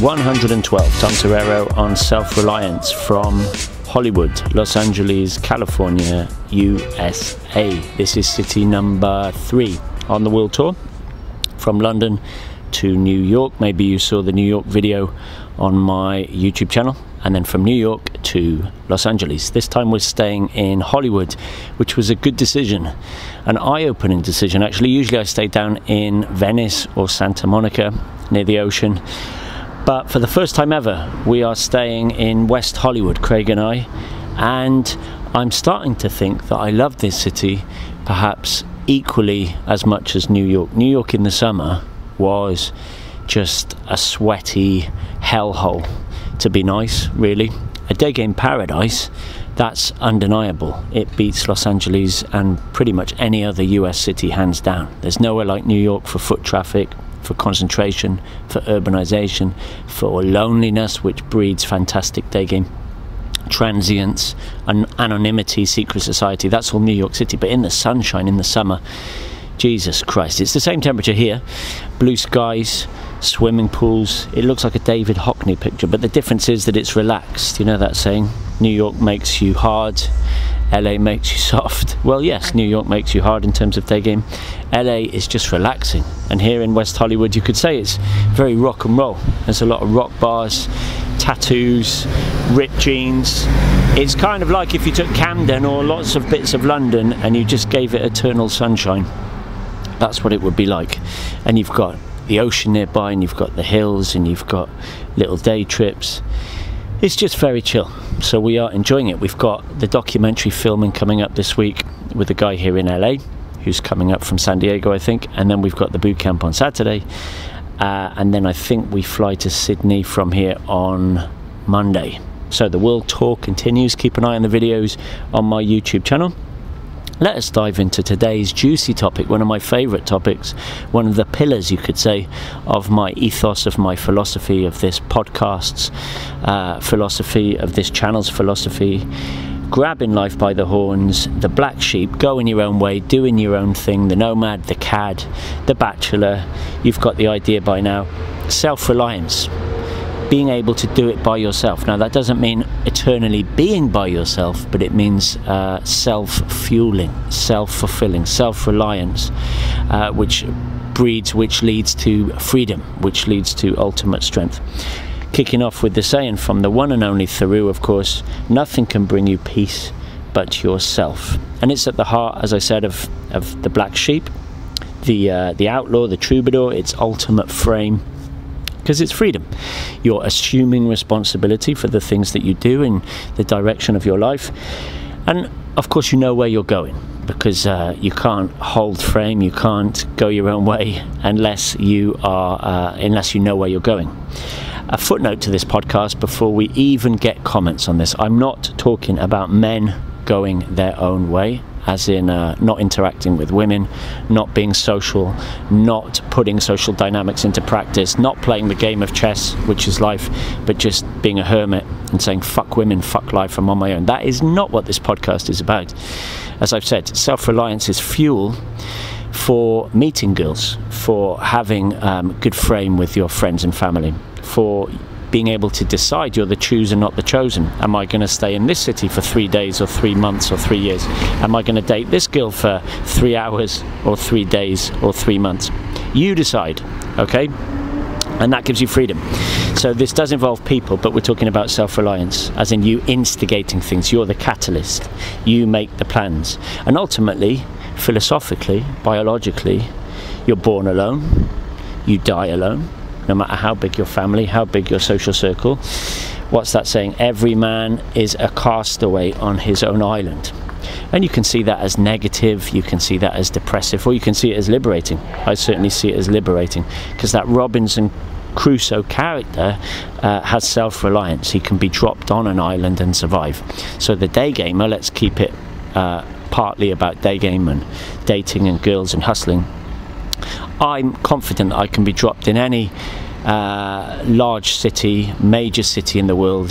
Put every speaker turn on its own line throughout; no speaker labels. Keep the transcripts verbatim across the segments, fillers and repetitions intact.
one hundred twelve. Tom Torero on Self-Reliance from Hollywood, Los Angeles, California, U S A. This is city number three on the world tour, from London to New York. Maybe you saw the New York video on my YouTube channel. And then from New York to Los Angeles. This time we're staying in Hollywood, which was a good decision, an eye-opening decision. Actually, usually I stay down in Venice or Santa Monica near the ocean. But for the first time ever, we are staying in West Hollywood, Craig and I. And I'm starting to think that I love this city perhaps equally as much as New York. New York in the summer was just a sweaty hellhole. To be nice, really. A day game paradise, that's undeniable. It beats Los Angeles and pretty much any other U S city hands down. There's nowhere like New York for foot traffic, for concentration, for urbanization, for loneliness, which breeds fantastic day game. Transience, an anonymity, secret society, that's all New York City. But in the sunshine, in the summer, Jesus Christ, it's the same temperature here. Blue skies, swimming pools. It looks like a David Hockney picture, but the difference is that it's relaxed. You know that saying, New York makes you hard, L A makes you soft. Well, yes, New York makes you hard in terms of day game. L A is just relaxing. And here in West Hollywood, you could say it's very rock and roll. There's a lot of rock bars, tattoos, ripped jeans. It's kind of like if you took Camden or lots of bits of London and you just gave it eternal sunshine. That's what it would be like. And you've got the ocean nearby, and you've got the hills, and you've got little day trips. It's just very chill. So we are enjoying it. We've got the documentary filming coming up this week with a guy here in L A who's coming up from San Diego, I think. And then we've got the boot camp on Saturday. Uh, and then I think we fly to Sydney from here on Monday. So the world tour continues. Keep an eye on the videos on my YouTube channel. Let us dive into today's juicy topic, one of my favourite topics, one of the pillars, you could say, of my ethos, of my philosophy, of this podcast's uh, philosophy, of this channel's philosophy. Grabbing life by the horns, the black sheep, going your own way, doing your own thing, the nomad, the cad, the bachelor. You've got the idea by now. Self-reliance. Being able to do it by yourself. Now that doesn't mean eternally being by yourself, but it means uh, self-fueling, self-fulfilling, self-reliance, uh, which breeds, which leads to freedom, which leads to ultimate strength. Kicking off with the saying from the one and only Thoreau, of course, nothing can bring you peace but yourself. And it's at the heart, as I said, of, of the black sheep, the, uh, the outlaw, the troubadour, its ultimate frame. Because it's freedom. You're assuming responsibility for the things that you do in the direction of your life. And of course you know where you're going, because uh, you can't hold frame, you can't go your own way unless you are, uh, unless you know where you're going. A footnote to this podcast before we even get comments on this. I'm not talking about men going their own way, as in uh, not interacting with women, not being social, not putting social dynamics into practice, not playing the game of chess, which is life, but just being a hermit and saying, fuck women, fuck life, I'm on my own. That is not what this podcast is about. As I've said, self-reliance is fuel for meeting girls, for having um, good frame with your friends and family, for being able to decide you're the chooser, not the chosen. Am I going to stay in this city for three days or three months or three years? Am I going to date this girl for three hours or three days or three months? You decide, okay? And that gives you freedom. So this does involve people, but we're talking about self-reliance, as in you instigating things. You're the catalyst. You make the plans. And ultimately, philosophically, biologically, you're born alone. You die alone. No matter how big your family, how big your social circle. What's that saying? Every man is a castaway on his own island. And you can see that as negative, you can see that as depressive, or you can see it as liberating. I certainly see it as liberating, because that Robinson Crusoe character uh, has self-reliance. He can be dropped on an island and survive. So the day gamer, let's keep it uh, partly about day game and dating and girls and hustling. I'm confident that I can be dropped in any uh, large city, major city in the world,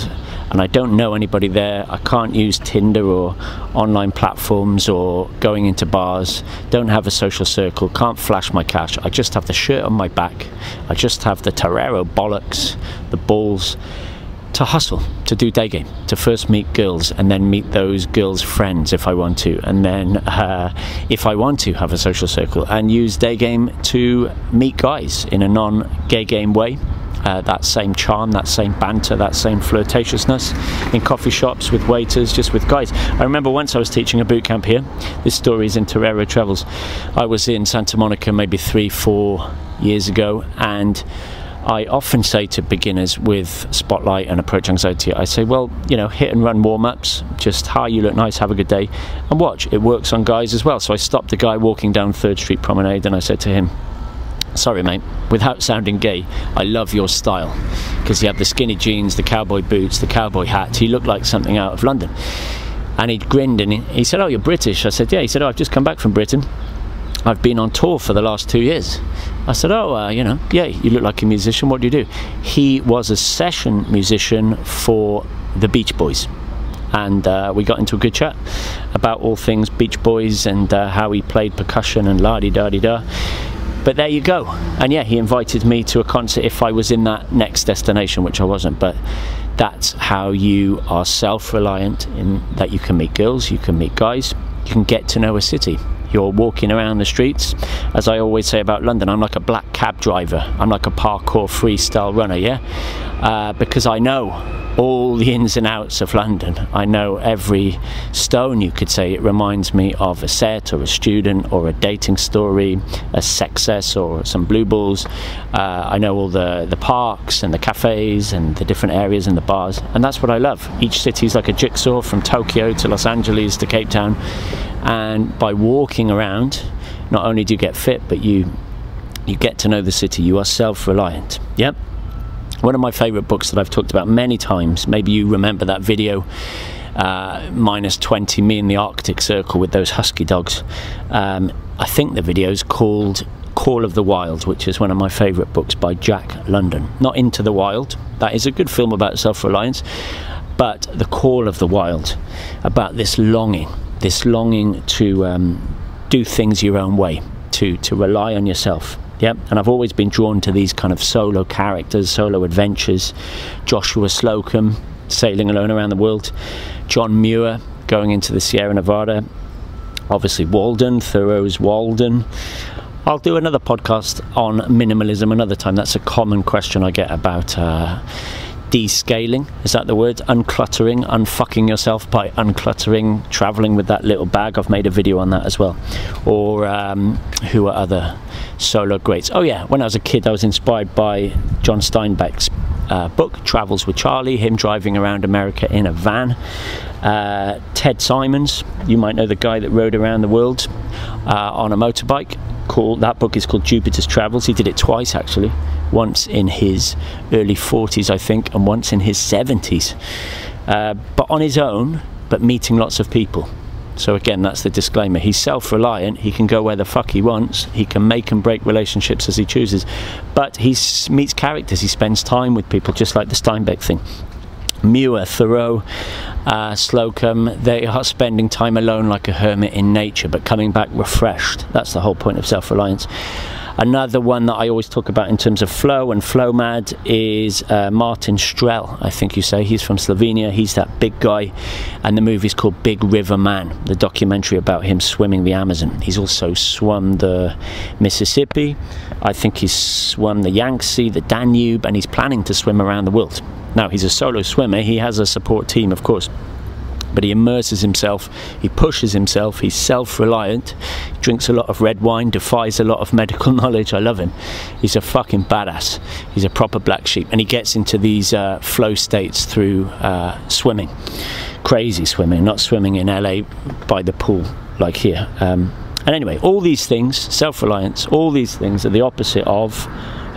and I don't know anybody there. I can't use Tinder or online platforms or going into bars. Don't have a social circle. Can't flash my cash. I just have the shirt on my back. I just have the Torero bollocks, the balls, to hustle, to do day game, to first meet girls and then meet those girls' friends if I want to, and then uh, if I want to have a social circle, and use day game to meet guys in a non-gay game way. Uh, that same charm, that same banter, that same flirtatiousness in coffee shops, with waiters, just with guys. I remember once I was teaching a boot camp here. This story is in Torero Travels. I was in Santa Monica maybe three, four years ago, and I often say to beginners with Spotlight and approach anxiety, I say, well, you know, hit and run warm-ups, just, hi, you look nice, have a good day, and watch, it works on guys as well. So I stopped a guy walking down Third Street Promenade and I said to him, sorry mate, without sounding gay, I love your style, because he had the skinny jeans, the cowboy boots, the cowboy hat. He looked like something out of London. And he grinned and he, he said, oh, you're British? I said, yeah. He said, oh, I've just come back from Britain. I've been on tour for the last two years. I said, oh, uh, you know, yeah, you look like a musician. What do you do? He was a session musician for the Beach Boys. And uh, we got into a good chat about all things Beach Boys and uh, how he played percussion and la-di-da-di-da. But there you go. And yeah, he invited me to a concert if I was in that next destination, which I wasn't. But that's how you are self-reliant, in that you can meet girls, you can meet guys, you can get to know a city. You're walking around the streets. As I always say about London, I'm like a black cab driver. I'm like a parkour freestyle runner, yeah? Uh, because I know all the ins and outs of London. I know every stone, you could say. It reminds me of a set or a student or a dating story, a success or some blue balls. Uh, I know all the, the parks and the cafes and the different areas and the bars. And that's what I love. Each city is like a jigsaw, from Tokyo to Los Angeles to Cape Town. And by walking around, not only do you get fit, but you you get to know the city. You are self-reliant. Yep. One of my favorite books that I've talked about many times, maybe you remember that video, uh, minus twenty, me in the Arctic Circle with those husky dogs. Um, I think the video is called Call of the Wild, which is one of my favorite books by Jack London. Not Into the Wild. That is a good film about self-reliance. But The Call of the Wild, about this longing, this longing to um, do things your own way, to, to rely on yourself. Yep, and I've always been drawn to these kind of solo characters, solo adventures. Joshua Slocum, sailing alone around the world. John Muir, going into the Sierra Nevada. Obviously Walden, Thoreau's Walden. I'll do another podcast on minimalism another time. That's a common question I get about uh, descaling. Is that the word? Uncluttering, unfucking yourself by uncluttering, traveling with that little bag. I've made a video on that as well. Or um, who are other solo greats? Oh yeah, when I was a kid I was inspired by John Steinbeck's uh, book, Travels with Charlie, him driving around America in a van. Uh, Ted Simons, you might know the guy that rode around the world uh, on a motorbike. Called, that book is called Jupiter's Travels. He did it twice actually. Once in his early forties, I think, and once in his seventies. Uh, but on his own, but meeting lots of people. So again, that's the disclaimer. He's self-reliant. He can go where the fuck he wants. He can make and break relationships as he chooses. But he meets characters. He spends time with people, just like the Steinbeck thing. Muir, Thoreau, uh, Slocum, they are spending time alone like a hermit in nature, but coming back refreshed. That's the whole point of self-reliance. Another one that I always talk about in terms of flow and flow mad is uh, Martin Strel, I think you say. He's from Slovenia. He's that big guy, and the movie's called Big River Man, the documentary about him swimming the Amazon. He's also swum the Mississippi. I think he's swum the Yangtze, the Danube, and he's planning to swim around the world. Now, he's a solo swimmer. He has a support team, of course. But he immerses himself, he pushes himself, he's self-reliant, drinks a lot of red wine, defies a lot of medical knowledge. I love him. He's a fucking badass. He's a proper black sheep. And he gets into these uh, flow states through uh, swimming. Crazy swimming, not swimming in L A by the pool like here. Um, and anyway, all these things, self-reliance, all these things are the opposite of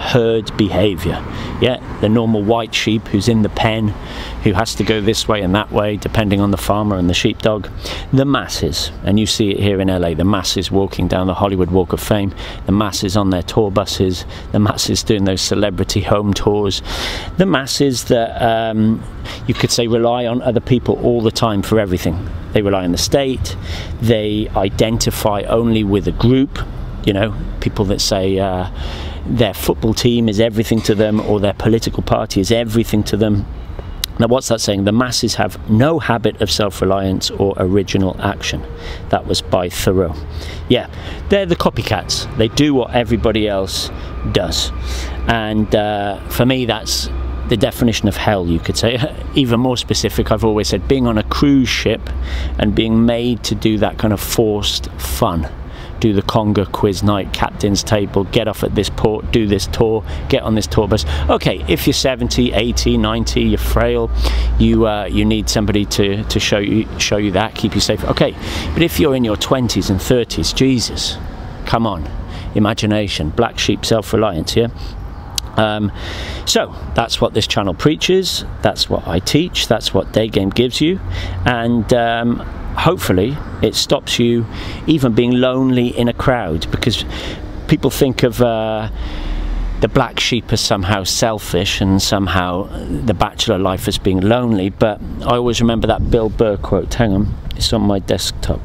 herd behavior. Yeah, the normal white sheep who's in the pen, who has to go this way and that way depending on the farmer and the sheepdog. The masses, and you see it here in L A, the masses walking down the Hollywood Walk of Fame, the masses on their tour buses, the masses doing those celebrity home tours, the masses that um, you could say rely on other people all the time for everything. They rely on the state, they identify only with a group, you know, people that say uh, their football team is everything to them, or their political party is everything to them. Now, what's that saying? The masses have no habit of self-reliance or original action. That was by Thoreau. Yeah, they're the copycats. They do what everybody else does. And uh, for me, that's the definition of hell, you could say. Even more specific, I've always said, being on a cruise ship and being made to do that kind of forced fun. Do the conga quiz night, captain's table, get off at this port, do this tour, get on this tour bus. Okay, if you're seventy, eighty, ninety, you're frail, you uh, you need somebody to, to show you show you that, keep you safe. Okay, but if you're in your twenties and thirties, Jesus, come on, imagination, black sheep self-reliance, yeah? Um, so that's what this channel preaches, that's what I teach, that's what Day Game gives you, and um, hopefully it stops you even being lonely in a crowd, because people think of uh, the black sheep as somehow selfish and somehow the bachelor life as being lonely. But I always remember that Bill Burr quote. Hang on, it's on my desktop.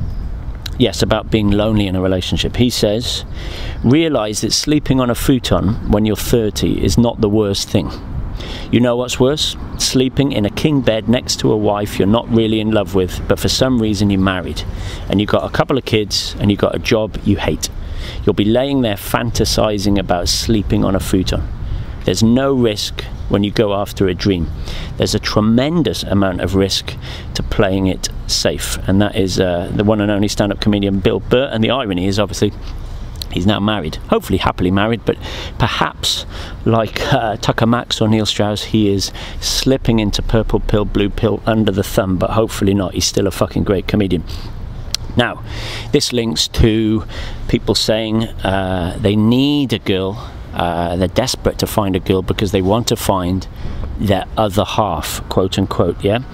Yes, about being lonely in a relationship. He says, realize that sleeping on a futon when you're thirty is not the worst thing. You know what's worse? Sleeping in a king bed next to a wife you're not really in love with, but for some reason you married, and you've got a couple of kids, and you've got a job you hate. You'll be laying there fantasizing about sleeping on a futon. There's no risk when you go after a dream. There's a tremendous amount of risk to playing it safe, and that is uh, the one and only stand-up comedian Bill Burr. And the irony is, obviously, he's now married, hopefully happily married, but perhaps like uh, Tucker Max or Neil Strauss, he is slipping into purple pill, blue pill under the thumb, but hopefully not. He's still a fucking great comedian. Now, this links to people saying uh, they need a girl, uh, they're desperate to find a girl because they want to find their other half, quote unquote, yeah?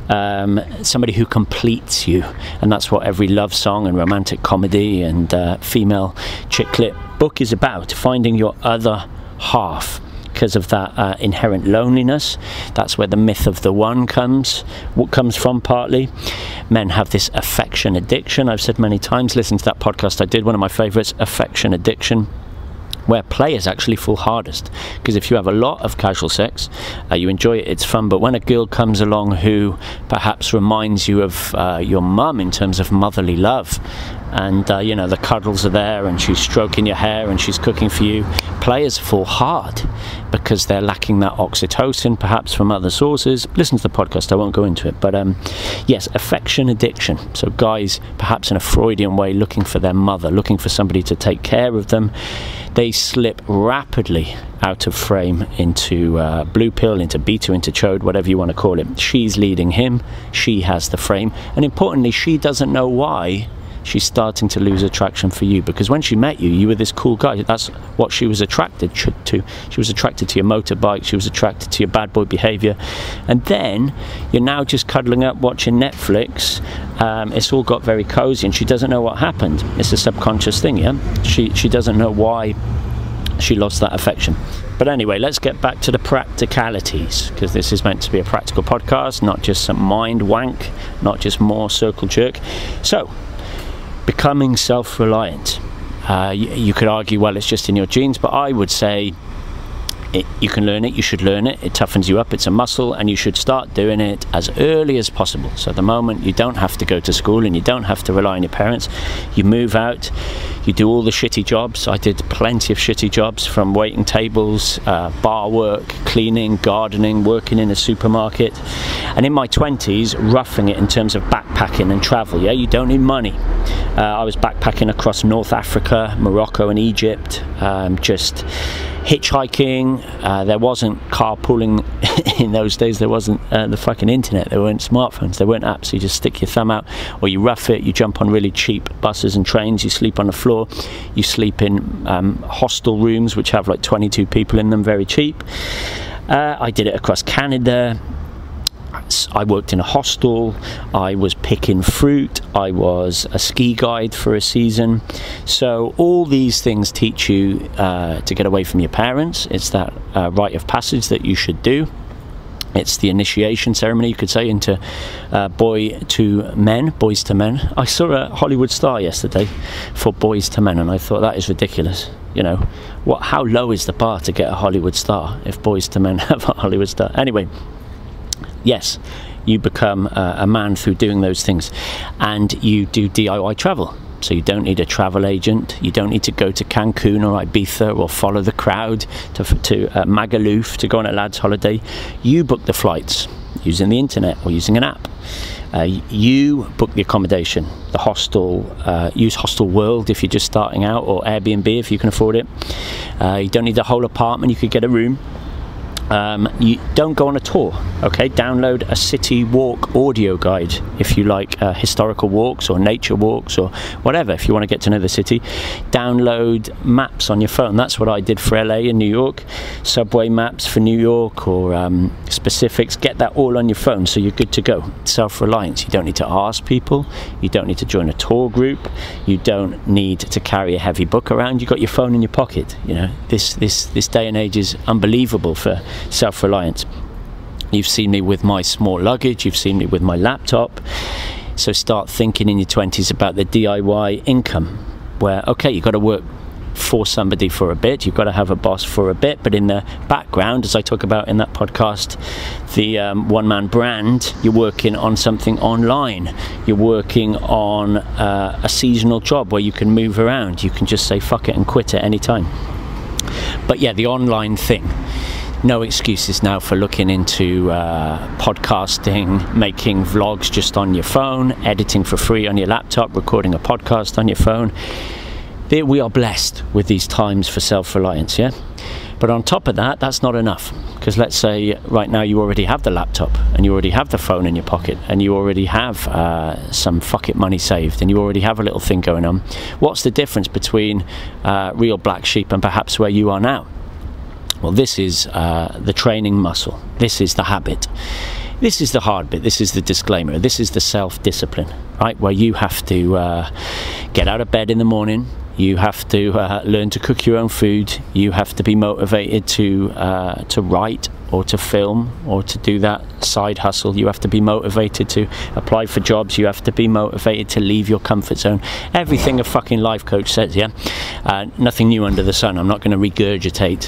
Um, somebody who completes you, and that's what every love song and romantic comedy and uh, female chick lit book is about, finding your other half. Because of that uh, inherent loneliness, that's where the myth of the one comes what comes from partly. Men have this affection addiction. I've said many times, listen to that podcast I did, one of my favorites, Affection Addiction, where play is actually full hardest, because if you have a lot of casual sex, uh, you enjoy it, it's fun, but when a girl comes along who perhaps reminds you of uh, your mum in terms of motherly love, and uh, you know, the cuddles are there and she's stroking your hair and she's cooking for you, players fall hard because they're lacking that oxytocin, perhaps from other sources. Listen to the podcast, I won't go into it, but um, yes, affection addiction. So guys, perhaps in a Freudian way, looking for their mother, looking for somebody to take care of them, they slip rapidly out of frame into uh, blue pill, into beta, into chode, whatever you want to call it. She's leading him, she has the frame, and importantly, she doesn't know why she's starting to lose attraction for you, because when she met you, you were this cool guy. That's what she was attracted to. She was attracted to your motorbike, she was attracted to your bad boy behavior, and then you're now just cuddling up watching Netflix. Um, it's all got very cozy, and she doesn't know what happened. It's a subconscious thing, yeah? She, she doesn't know why she lost that affection. But anyway, let's get back to the practicalities, because this is meant to be a practical podcast, not just some mind wank, not just more circle jerk. So, becoming self-reliant. Uh, you, you could argue, well, it's just in your genes, but I would say it, you can learn it, you should learn it, it toughens you up, it's a muscle, and you should start doing it as early as possible. So at the moment, you don't have to go to school and you don't have to rely on your parents. You move out, you do all the shitty jobs. I did plenty of shitty jobs, from waiting tables, uh, bar work, cleaning, gardening, working in a supermarket, and in my twenties, roughing it in terms of backpacking and travel. Yeah, you don't need money. Uh, I was backpacking across North Africa, Morocco and Egypt, um, just hitchhiking. Uh, there wasn't carpooling in those days. There wasn't uh, the fucking internet. There weren't smartphones. There weren't apps. You just stick your thumb out, or you rough it. You jump on really cheap buses and trains. You sleep on the floor. You sleep in um, hostel rooms which have like twenty-two people in them, very cheap. Uh, I did it across Canada. I worked in a hostel, I was picking fruit, I was a ski guide for a season. So all these things teach you uh, to get away from your parents. It's that uh, rite of passage that you should do. It's the initiation ceremony, you could say, into uh, boy to men, boys to men. I saw a Hollywood star yesterday for boys to men, and I thought that is ridiculous. You know, what? How low is the bar to get a Hollywood star if boys to men have a Hollywood star? Anyway, yes, you become uh, a man through doing those things, and you do D I Y travel. So you don't need a travel agent, you don't need to go to Cancun or Ibiza or follow the crowd to, to uh, Magaluf to go on a lad's holiday. You book the flights using the internet or using an app. Uh, you book the accommodation, the hostel, uh, use Hostel World if you're just starting out, or Airbnb if you can afford it. Uh, you don't need the whole apartment, you could get a room. Um, you don't go on a tour, okay? Download a city walk audio guide if you like uh, historical walks or nature walks or whatever, if you want to get to know the city. Download maps on your phone. That's what I did for L A and New York. Subway maps for New York, or um, specifics. Get that all on your phone so you're good to go. Self-reliance. You don't need to ask people. You don't need to join a tour group. You don't need to carry a heavy book around. You've got your phone in your pocket. You know, this, this, this day and age is unbelievable for self-reliance. You've seen me with my small luggage, you've seen me with my laptop. So start thinking in your twenties about the D I Y income, where okay, you've got to work for somebody for a bit, you've got to have a boss for a bit, but in the background, as I talk about in that podcast, the um, one-man brand, you're working on something online, you're working on uh, a seasonal job where you can move around, you can just say fuck it and quit at any time. But yeah, the online thing, no excuses now for looking into uh, podcasting, making vlogs just on your phone, editing for free on your laptop, recording a podcast on your phone. We are blessed with these times for self-reliance, yeah? But on top of that, that's not enough. Because let's say right now you already have the laptop, and you already have the phone in your pocket, and you already have uh, some fuck it money saved, and you already have a little thing going on. What's the difference between uh, real black sheep and perhaps where you are now? Well, this is uh, the training muscle. This is the habit. This is the hard bit. This is the disclaimer. This is the self-discipline, right? Where you have to uh, get out of bed in the morning. You have to uh, learn to cook your own food. You have to be motivated to uh, to write or to film or to do that side hustle. You have to be motivated to apply for jobs. You have to be motivated to leave your comfort zone. Everything a fucking life coach says, yeah? Uh, nothing new under the sun. I'm not going to regurgitate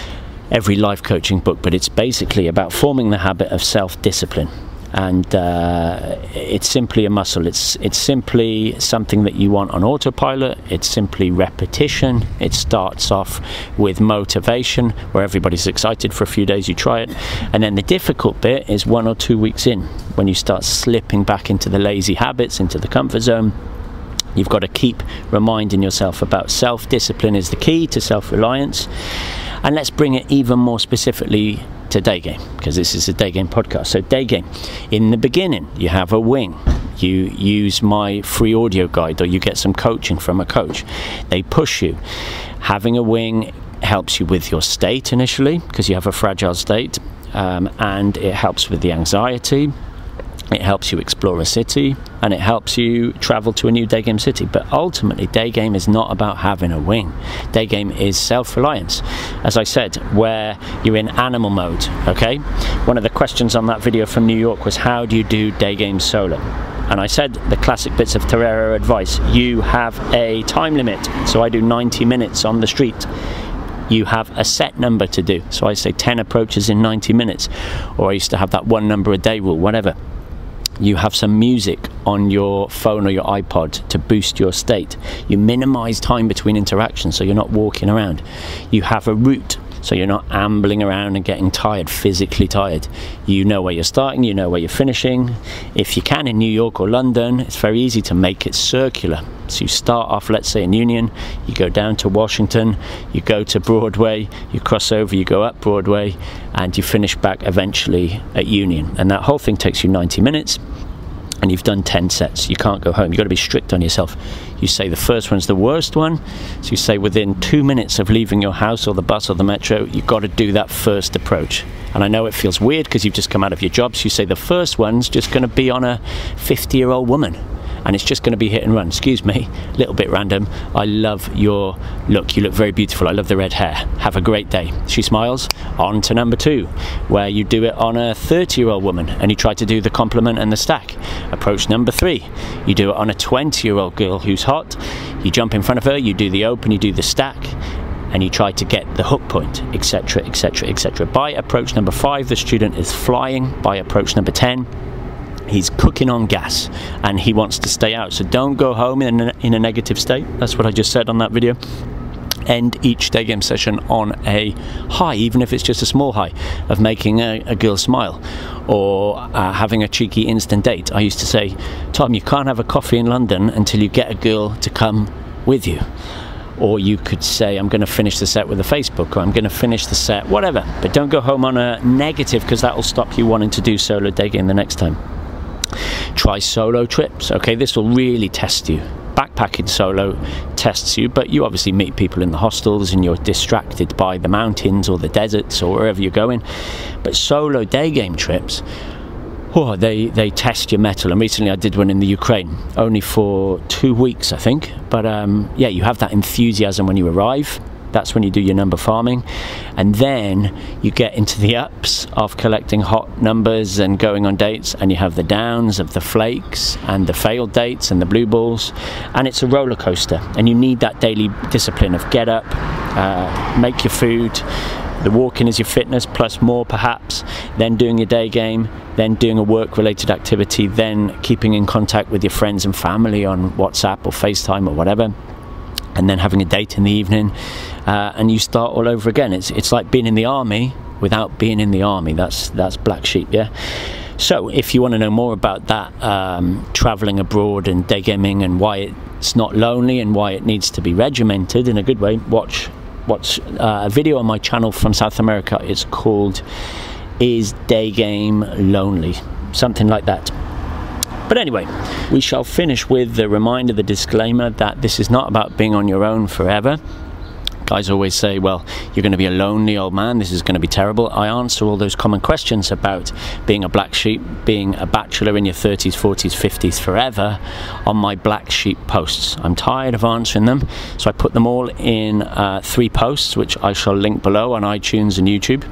every life coaching book, but it's basically about forming the habit of self-discipline, and uh, it's simply a muscle. It's it's simply something that you want on autopilot. It's simply repetition. It starts off with motivation, where everybody's excited for a few days, you try it, and then the difficult bit is one or two weeks in, when you start slipping back into the lazy habits, into the comfort zone. You've got to keep reminding yourself about self-discipline is the key to self-reliance. And let's bring it even more specifically to day game, because this is a day game podcast. So day game, in the beginning, you have a wing. You use my free audio guide, or you get some coaching from a coach. They push you. Having a wing helps you with your state initially, because you have a fragile state, um, and it helps with the anxiety. It helps you explore a city, and it helps you travel to a new day game city. But ultimately, day game is not about having a wing. Day game is self-reliance, as I said, where you're in animal mode, okay? One of the questions on that video from New York was, how do you do day game solo? And I said the classic bits of Torero advice. You have a time limit, so I do ninety minutes on the street. You have a set number to do, so I say ten approaches in ninety minutes, or I used to have that one number a day rule, whatever. You have some music on your phone or your iPod to boost your state. You minimize time between interactions, so you're not walking around. You have a route, So you're not ambling around and getting tired, physically tired. You know where you're starting, you know where you're finishing. If you can in New York or London, it's very easy to make it circular. So you start off, let's say in Union, you go down to Washington, you go to Broadway, you cross over, you go up Broadway, and you finish back eventually at Union. And that whole thing takes you ninety minutes. And you've done ten sets. You can't go home. You've got to be strict on yourself. You say the first one's the worst one, so you say within two minutes of leaving your house or the bus or the metro, you've got to do that first approach. And I know it feels weird because you've just come out of your job, so you say the first one's just going to be on a fifty year old woman, and it's just going to be hit and run. Excuse me, a little bit random. I love your look. You look very beautiful. I love the red hair. Have a great day. She smiles. On to number two, where you do it on a thirty year old woman and you try to do the compliment and the stack. Approach number three, you do it on a twenty year old girl who's hot. You jump in front of her, you do the open, you do the stack, and you try to get the hook point, etc, etc, et cetera. By approach number five, the student is flying. By approach number ten, he's cooking on gas and he wants to stay out. So don't go home in a, in a negative state. That's what I just said on that video. End each day game session on a high, even if it's just a small high, of making a, a girl smile, or uh, having a cheeky instant date. I used to say, Tom, you can't have a coffee in London until you get a girl to come with you. Or you could say, I'm going to finish the set with a Facebook, or I'm going to finish the set, whatever. But don't go home on a negative, because that will stop you wanting to do solo day game the next time. Try solo trips. Okay, this will really test you. Backpacking solo tests you, but you obviously meet people in the hostels and you're distracted by the mountains or the deserts or wherever you're going. But solo day game trips, oh, they, they test your mettle. And recently I did one in the Ukraine, only for two weeks, I think. But um, yeah, you have that enthusiasm when you arrive. That's when you do your number farming, and then you get into the ups of collecting hot numbers and going on dates, and you have the downs of the flakes and the failed dates and the blue balls, and it's a roller coaster. And you need that daily discipline of get up, uh, make your food, the walking is your fitness plus more perhaps, then doing your day game, then doing a work related activity, then keeping in contact with your friends and family on WhatsApp or FaceTime or whatever, and then having a date in the evening, uh, and you start all over again. It's it's like being in the army without being in the army. That's that's Black Sheep, yeah. So if you want to know more about that, um, traveling abroad and day gaming, and why it's not lonely and why it needs to be regimented in a good way, watch watch uh, a video on my channel from South America. It's called "Is Day Game Lonely?" Something like that. But anyway, we shall finish with the reminder, the disclaimer, that this is not about being on your own forever. Guys always say, well, you're going to be a lonely old man, this is going to be terrible. I answer all those common questions about being a black sheep, being a bachelor in your thirties, forties, fifties forever on my Black Sheep posts. I'm tired of answering them, so I put them all in uh, three posts, which I shall link below on iTunes and YouTube.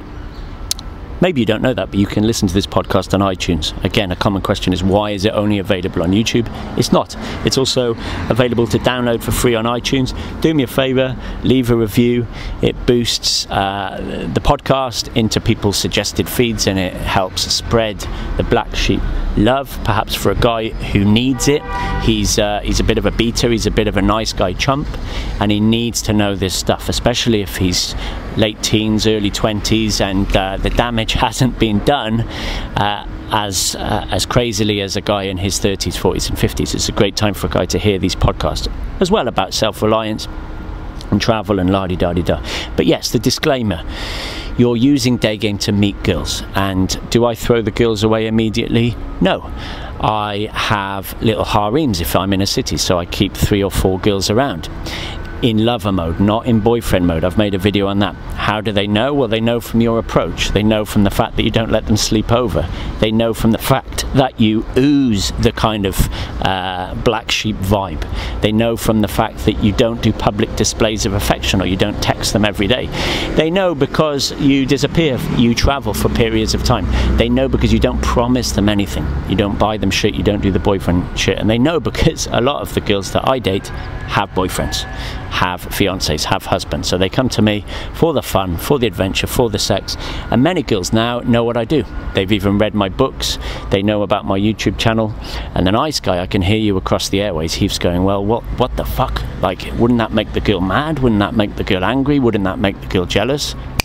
Maybe you don't know that, but you can listen to this podcast on iTunes. Again, a common question is, why is it only available on YouTube? It's not. It's also available to download for free on iTunes. Do me a favor, leave a review. It boosts uh, the podcast into people's suggested feeds, and it helps spread the Black Sheep love, perhaps for a guy who needs it. He's uh, he's a bit of a beater, he's a bit of a nice guy chump, and he needs to know this stuff, especially if he's late teens, early twenties, and uh, the damage hasn't been done uh, as uh, as crazily as a guy in his thirties, forties and fifties. It's a great time for a guy to hear these podcasts as well about self-reliance and travel and la-di-da-di-da. But yes, the disclaimer: you're using day game to meet girls. And do I throw the girls away immediately? No. I have little harems if I'm in a city, so I keep three or four girls around. In lover mode, not in boyfriend mode. I've made a video on that. How do they know? Well, they know from your approach. They know from the fact that you don't let them sleep over. They know from the fact that you ooze the kind of uh, black sheep vibe. They know from the fact that you don't do public displays of affection, or you don't text them every day. They know because you disappear, you travel for periods of time. They know because you don't promise them anything. You don't buy them shit, you don't do the boyfriend shit. And they know because a lot of the girls that I date have boyfriends, have fiancés, have husbands. So they come to me for the fun, for the adventure, for the sex. And many girls now know what I do. They've even read my books. They know about my YouTube channel. And the nice guy, I can hear you across the airways, he's going, well, what, what the fuck? Like, wouldn't that make the girl mad? Wouldn't that make the girl angry? Wouldn't that make the girl jealous?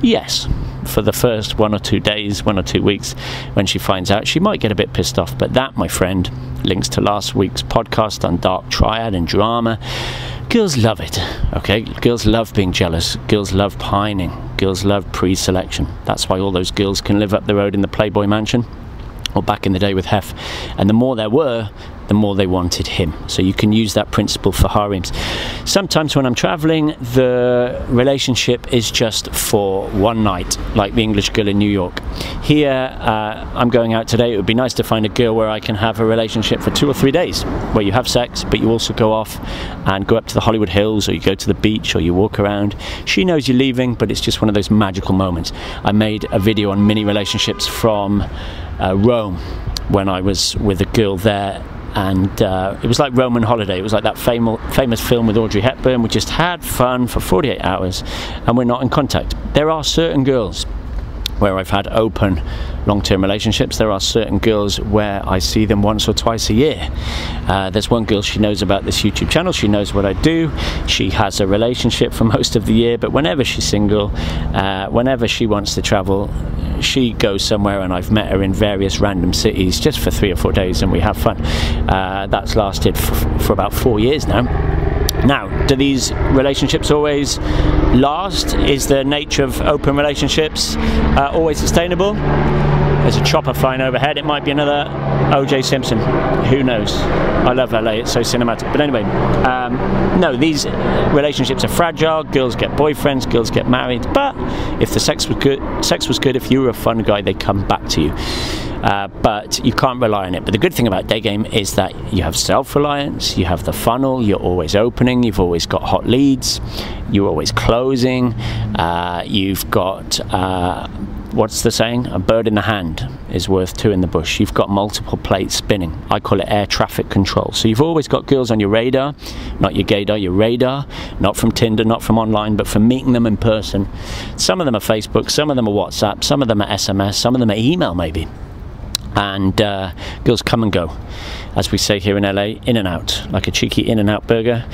Yes. For the first one or two days, one or two weeks, when she finds out, she might get a bit pissed off. But that, my friend, links to last week's podcast on dark triad and drama. Girls love it, okay? Girls love being jealous. Girls love pining. Girls love pre-selection. That's why all those girls can live up the road in the Playboy Mansion, or back in the day with Hef. And the more there were, the more they wanted him. So you can use that principle for harems. Sometimes when I'm traveling, the relationship is just for one night, like the English girl in New York. Here, uh, I'm going out today. It would be nice to find a girl where I can have a relationship for two or three days, where you have sex, but you also go off and go up to the Hollywood Hills, or you go to the beach, or you walk around. She knows you're leaving, but it's just one of those magical moments. I made a video on mini relationships from uh, Rome when I was with a girl there. And uh, it was like Roman Holiday. It was like that fam- famous film with Audrey Hepburn. We just had fun for forty-eight hours and we're not in contact. There are certain girls where I've had open long-term relationships. There are certain girls where I see them once or twice a year. Uh, there's one girl, she knows about this YouTube channel, she knows what I do, she has a relationship for most of the year, but whenever she's single, uh, whenever she wants to travel, she goes somewhere, and I've met her in various random cities just for three or four days and we have fun. Uh, that's lasted f- for about four years now. Now, do these relationships always last? Is the nature of open relationships uh, always sustainable? There's a chopper flying overhead. It might be another O J Simpson. Who knows? I love L A. It's so cinematic. But anyway, um, no, these relationships are fragile. Girls get boyfriends. Girls get married. But if the sex was good, sex was good. If you were a fun guy, they come back to you. Uh, but you can't rely on it. But the good thing about day game is that you have self-reliance, you have the funnel, you're always opening, you've always got hot leads, you're always closing, uh, you've got, uh, what's the saying? A bird in the hand is worth two in the bush. You've got multiple plates spinning. I call it air traffic control. So you've always got girls on your radar, not your gaydar, your radar, not from Tinder, not from online, but from meeting them in person. Some of them are Facebook, some of them are WhatsApp, some of them are S M S, some of them are email maybe. And uh, girls come and go, as we say here in L A, in and out, like a cheeky in and out burger.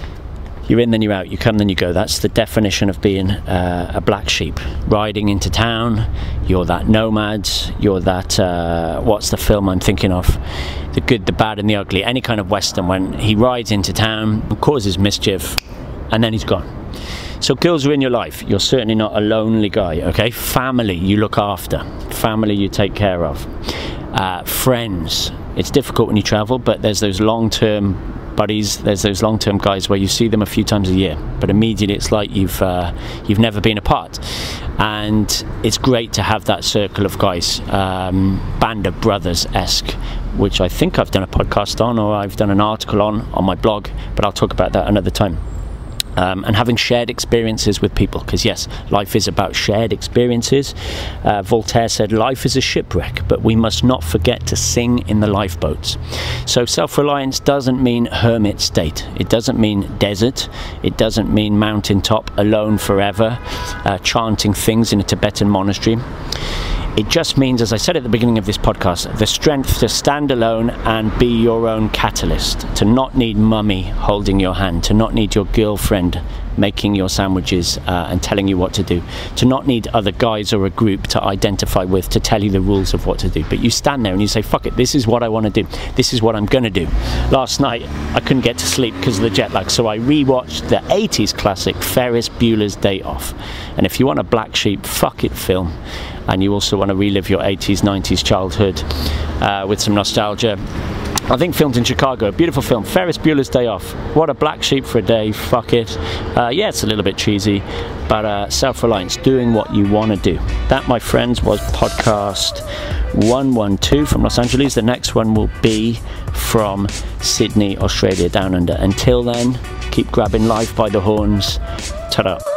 You're in, then you're out, you come, then you go. That's the definition of being uh, a black sheep. Riding into town, you're that nomad, you're that, uh, what's the film I'm thinking of? The Good, the Bad and the Ugly, any kind of Western, when he rides into town, causes mischief, and then he's gone. So girls are in your life. You're certainly not a lonely guy, okay? Family, you look after. Family, you take care of. Uh, friends, it's difficult when you travel, but there's those long-term buddies, there's those long-term guys where you see them a few times a year, but immediately it's like you've uh, you've never been apart. And it's great to have that circle of guys, um, Band of Brothers-esque, which I think I've done a podcast on, or I've done an article on, on my blog, but I'll talk about that another time. Um, and having shared experiences with people, because yes, life is about shared experiences. Uh, Voltaire said life is a shipwreck, but we must not forget to sing in the lifeboats. So self-reliance doesn't mean hermit state, it doesn't mean desert, it doesn't mean mountaintop alone forever, uh, chanting things in a Tibetan monastery. It just means, as I said at the beginning of this podcast, the strength to stand alone and be your own catalyst, to not need mummy holding your hand, to not need your girlfriend making your sandwiches uh, and telling you what to do, to not need other guys or a group to identify with to tell you the rules of what to do. But you stand there and you say, fuck it, this is what I want to do, this is what I'm going to do. Last night I couldn't get to sleep because of the jet lag, so I rewatched the eighties classic Ferris Bueller's Day Off. And if you want a black sheep fuck it film, and you also want to relive your eighties, nineties childhood uh, with some nostalgia, I think filmed in Chicago, a beautiful film, Ferris Bueller's Day Off. What a black sheep for a day, fuck it. Uh, yeah, it's a little bit cheesy, but uh, self-reliance, doing what you want to do. That, my friends, was podcast one twelve from Los Angeles. The next one will be from Sydney, Australia, down under. Until then, keep grabbing life by the horns. Ta-da.